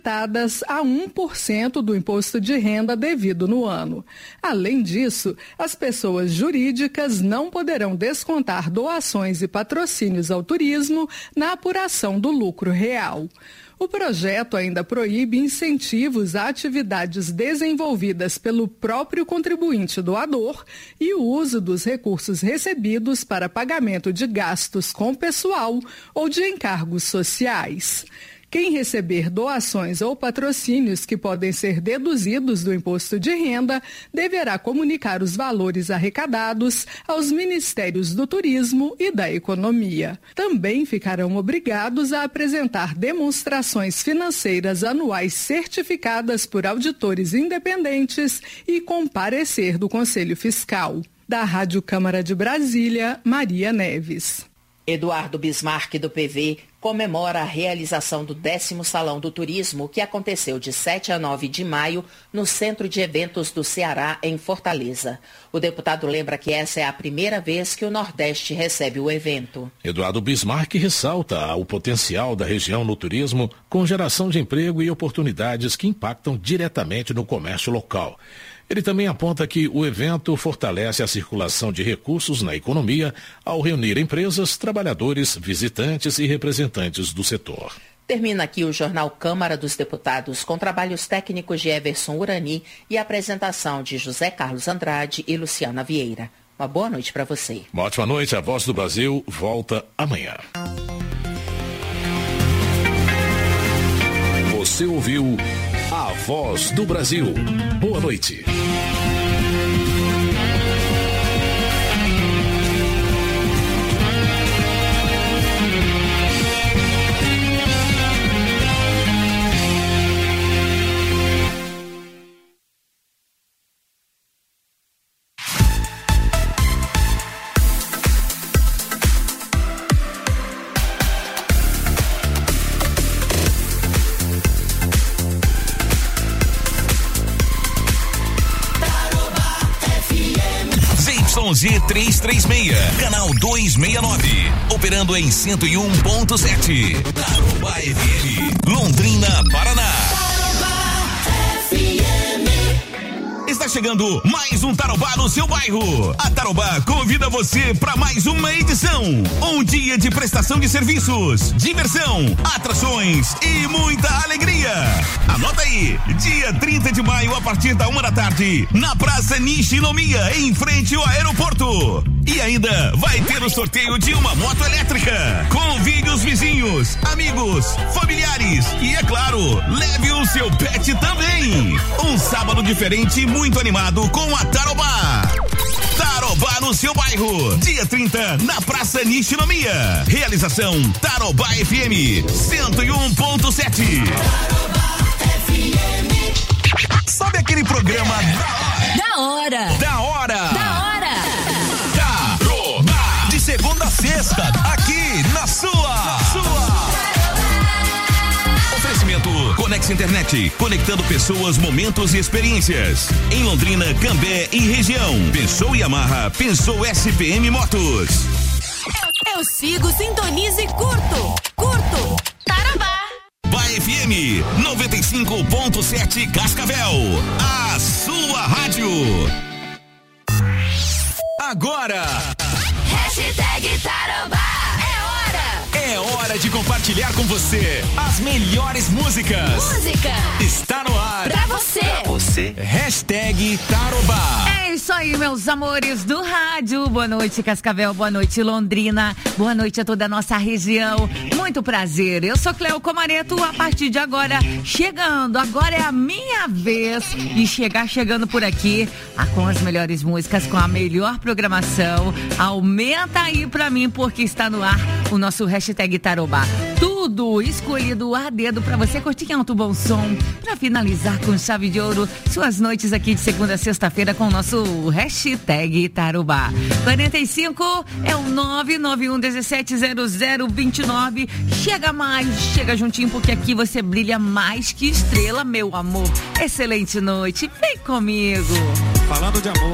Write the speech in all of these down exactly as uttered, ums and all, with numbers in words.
a um por cento do imposto de renda devido no ano. Além disso, as pessoas jurídicas não poderão descontar doações e patrocínios ao turismo na apuração do lucro real. O projeto ainda proíbe incentivos a atividades desenvolvidas pelo próprio contribuinte doador e o uso dos recursos recebidos para pagamento de gastos com pessoal ou de encargos sociais. Quem receber doações ou patrocínios que podem ser deduzidos do imposto de renda deverá comunicar os valores arrecadados aos Ministérios do Turismo e da Economia. Também ficarão obrigados a apresentar demonstrações financeiras anuais certificadas por auditores independentes e com parecer do Conselho Fiscal. Da Rádio Câmara de Brasília, Maria Neves. Eduardo Bismarck, do P V, comemora a realização do décimo Salão do Turismo, que aconteceu de sete a nove de maio no Centro de Eventos do Ceará, em Fortaleza. O deputado lembra que essa é a primeira vez que o Nordeste recebe o evento. Eduardo Bismarck ressalta o potencial da região no turismo, com geração de emprego e oportunidades que impactam diretamente no comércio local. Ele também aponta que o evento fortalece a circulação de recursos na economia ao reunir empresas, trabalhadores, visitantes e representantes do setor. Termina aqui o Jornal Câmara dos Deputados, com trabalhos técnicos de Everson Urani e apresentação de José Carlos Andrade e Luciana Vieira. Uma boa noite para você. Uma ótima noite. A Voz do Brasil volta amanhã. Você ouviu A Voz do Brasil. Boa noite. Z trezentos e trinta e seis, canal duzentos e sessenta e nove, operando em cento e um ponto sete. Tarobá F M, Londrina, Paraná. Está chegando mais um Tarobá no seu bairro. A Tarobá convida você para mais uma edição. Um dia de prestação de serviços, diversão, atrações e muita alegria. Anota aí, dia trinta de maio, a partir da uma da tarde, na Praça Nishinomiya, em frente ao aeroporto. E ainda vai ter o sorteio de uma moto elétrica. Convide os vizinhos, amigos, familiares e, é claro, leve o seu pet também. Um sábado diferente, muito animado com a Tarobá. Tarobá no seu bairro, dia trinta, na Praça Nishinomiya. Realização Tarobá F M cento e um ponto sete. Sabe aquele programa da hora? Da hora! Da hora! Tarobá! De segunda a sexta, aqui na sua! Sua! Oferecimento Conex Internet, conectando pessoas, momentos e experiências. Em Londrina, Cambé e região. Pensou Yamaha, pensou S P M Motos. Eu, eu sigo, sintonize e curto. Curto. Tarobá. Vai F M noventa e cinco ponto sete Cascavel. A sua rádio. Agora. Hashtag Tarobá. É hora de compartilhar com você as melhores músicas. Música está no ar. Pra você. Pra você. Hashtag Tarobá. É isso aí, meus amores do rádio. Boa noite, Cascavel. Boa noite, Londrina. Boa noite a toda a nossa região. Muito prazer. Eu sou Cleo Comareto. A partir de agora, chegando. Agora é a minha vez de chegar chegando por aqui ah, com as melhores músicas, com a melhor programação. Aumenta aí pra mim, porque está no ar o nosso hashtag Tarobá. Tudo escolhido a dedo pra você curtir em alto bom som, pra finalizar com chave de ouro suas noites aqui de segunda a sexta-feira com o nosso hashtag Tarobá. quarenta e cinco é o nove nove um um sete zero zero dois nove. Chega mais, chega juntinho, porque aqui você brilha mais que estrela, meu amor. Excelente noite, vem comigo. Falando de amor.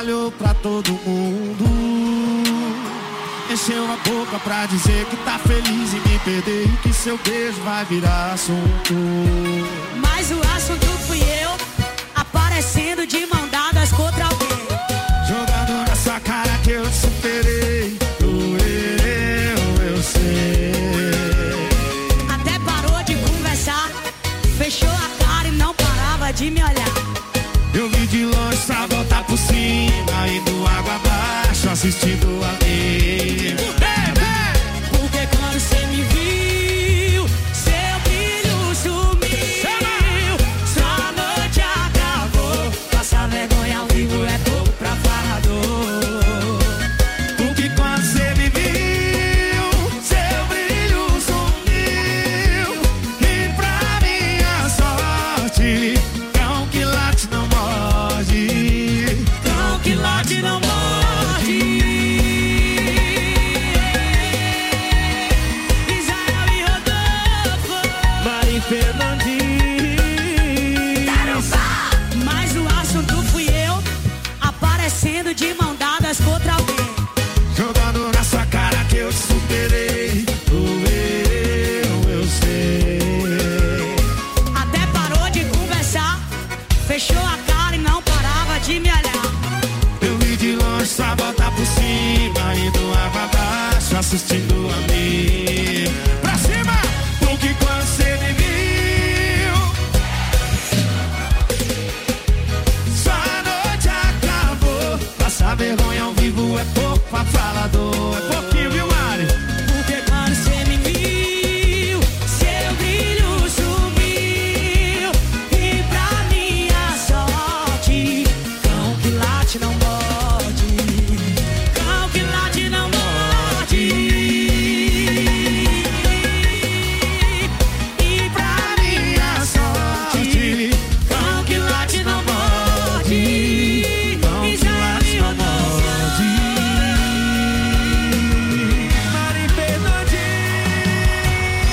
espalhou pra todo mundo. Encheu a boca pra dizer que tá feliz em me perder e que seu beijo vai virar assunto. Mas o assunto fui eu, aparecendo de mão dadas contra alguém. Jogando na sua cara que eu te superei. Eu, eu sei. Até parou de conversar, fechou a cara e não parava de me olhar. Eu vi de longe só voltar por cima, indo água abaixo, assistindo a mim. Porque quando cê me viu, seu brilho sumiu. Sua noite acabou, passar vergonha ao vivo é pouco pra falador. Porque quando cê me viu, seu brilho sumiu. E pra minha sorte, cão que late não morde. Cão que late não morde. Mas o assunto fui eu, aparecendo de mão dadas contra alguém. Jogando na sua cara que eu te superei. Eu, eu sei. Até parou de conversar, fechou a cara e não parava de me olhar. Eu vi de longe só voltar por cima, indo água abaixo, assistindo a mim. Pra cima! Porque quando você me viu, sua noite acabou. Passar vergonha ao vivo é pouco pra falador. É pouquinho, viu, Mari? Porque quando você me viu, seu brilho sumiu. E pra minha sorte, cão que late não morde. Cão que late não morde. E pra minha sorte, cão que late não morde. Cão que late não morde. Mari Fernandinho.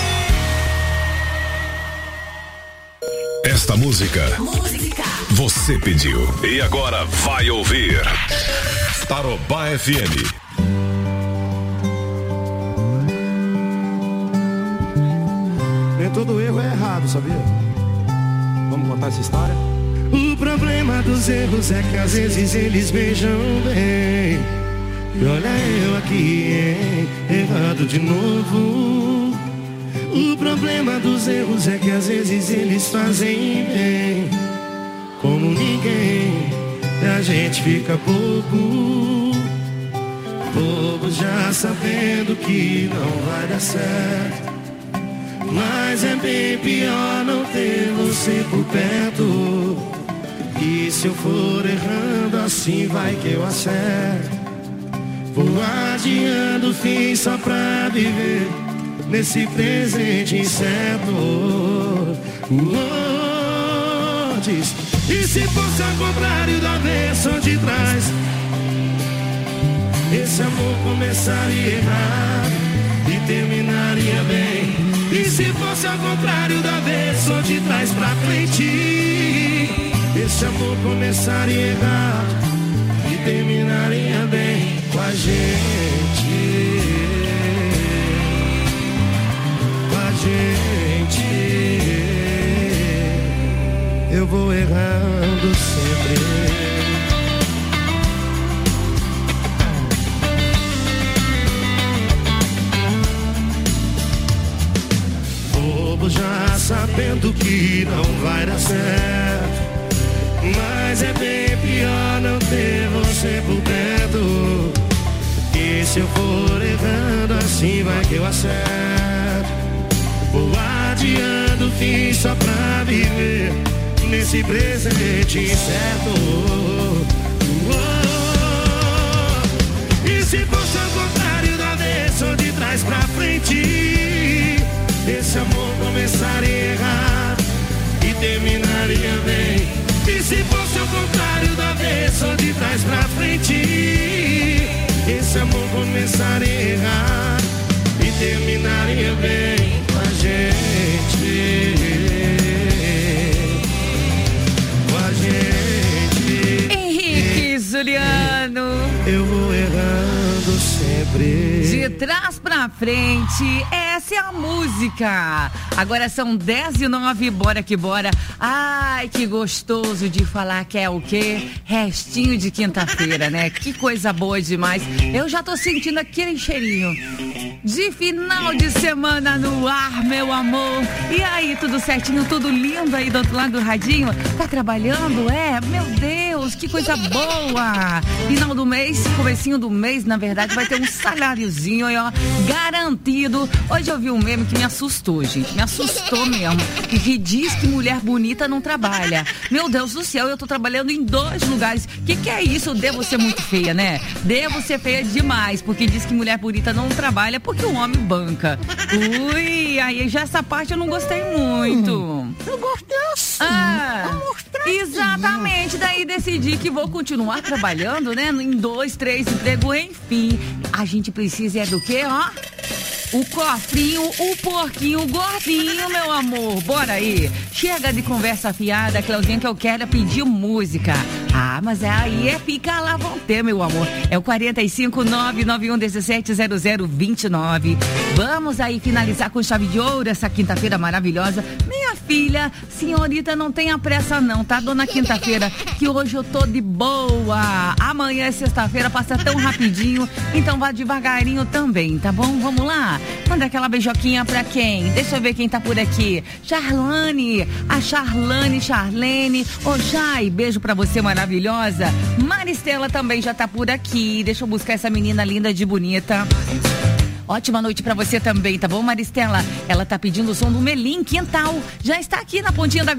Esta música Música. você pediu e agora vai ouvir Tarobá F M. Nem todo erro é errado, sabia? Vamos contar essa história? O problema dos erros é que às vezes eles beijam bem. E olha eu aqui, hein? Errado de novo. O problema dos erros é que às vezes eles fazem bem. Como ninguém, e a gente fica bobo. Bobo já sabendo que não vai dar certo. Mas é bem pior não ter você por perto. E se eu for errando, assim vai que eu acerto. Vou adiando o fim só pra viver nesse presente incerto. Oh, diz, e se fosse ao contrário da versão de trás, esse amor começaria errado e terminaria bem. E se fosse ao contrário da versão de trás pra frente, esse amor começaria errado e terminaria bem com a gente. Com a gente. Eu vou errando sempre. Já sabendo que não vai dar certo. Mas é bem pior não ter você por perto. E se eu for errando, assim vai que eu acerto. Vou adiando o fim só pra viver nesse presente incerto. Oh, e se fosse ao contrário da vez ou de trás pra frente, esse amor começaria errado e terminaria bem. E se fosse ao contrário da vez ou de trás pra frente, esse amor começaria errado e terminaria bem com a gente. Com a gente. Henrique Juliano. tô errando sempre. De trás pra frente, essa é a música. Agora são dez e nove, bora que bora. Ai, que gostoso de falar que é o quê? Restinho de quinta-feira, né? Que coisa boa demais. Eu já tô sentindo aquele cheirinho de final de semana no ar, meu amor. E aí, tudo certinho, tudo lindo aí do outro lado do radinho? Tá trabalhando? É? Meu Deus, que coisa boa. Final do mês, comecinho do mês, na verdade, vai ter um saláriozinho aí, ó, garantido. Hoje eu vi um meme que me assustou, gente, me assustou mesmo, que diz que mulher bonita não trabalha. Meu Deus do céu, eu tô trabalhando em dois lugares. Que que é isso? Eu devo ser muito feia, né? Devo ser feia demais, porque diz que mulher bonita não trabalha porque o homem banca. Ui, aí já essa parte eu não gostei muito. Hum, eu gostei assim. Ah, exatamente, daí decidi que vou continuar trabalhando, né? Em dois, três empregos, enfim. A gente precisa é do quê, ó? O cofrinho, o porquinho, o gordinho, meu amor. Bora aí. Chega de conversa fiada, Claudinha, que eu quero é pedir música. Ah, mas aí é fica lá, vão ter, meu amor. É o quarenta e cinco, nove nove um, dezessete, zero zero, vinte e nove. Vamos aí finalizar com chave de ouro essa quinta-feira maravilhosa. Minha filha, senhorita, não tenha pressa não, tá, dona quinta-feira? Que hoje eu tô de boa. Amanhã é sexta-feira, passa tão rapidinho. Então vá devagarinho também, tá bom? Vamos lá? Manda aquela beijoquinha pra quem? Deixa eu ver quem tá por aqui. Charlane, a Charlane, Charlene. Ô, Chay, beijo pra você, maravilhosa. Maristela também já tá por aqui. Deixa eu buscar essa menina linda de bonita. Ótima noite pra você também, tá bom, Maristela? Ela tá pedindo o som do Melim Quintal. Já está aqui na pontinha da